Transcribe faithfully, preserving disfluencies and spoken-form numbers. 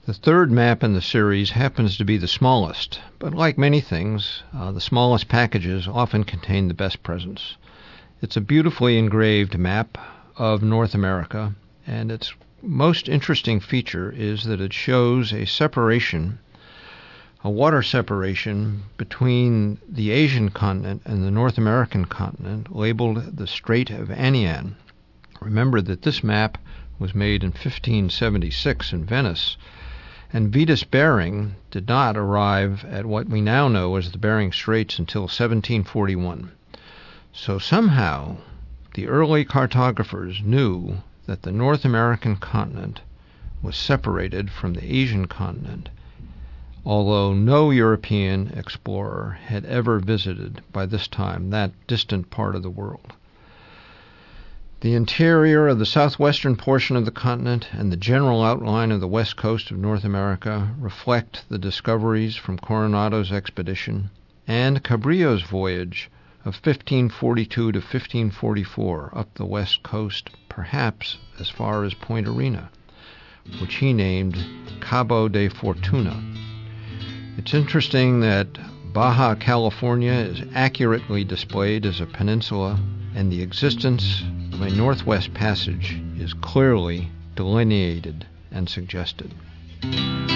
The third map in the series happens to be the smallest, but like many things, uh, the smallest packages often contain the best presents. It's a beautifully engraved map of North America, and its most interesting feature is that it shows a separation, a water separation between the Asian continent and the North American continent, labeled the Strait of Anian. Remember that this map was made in fifteen seventy-six in Venice, and Vitus Bering did not arrive at what we now know as the Bering Straits until seventeen forty-one. So somehow the early cartographers knew that the North American continent was separated from the Asian continent, although no European explorer had ever visited by this time that distant part of the world. The interior of the southwestern portion of the continent and the general outline of the west coast of North America reflect the discoveries from Coronado's expedition and Cabrillo's voyage of fifteen forty-two to fifteen forty-four up the west coast, perhaps as far as Point Arena, which he named Cabo de Fortuna. It's interesting that Baja California is accurately displayed as a peninsula, and the existence of a northwest passage is clearly delineated and suggested.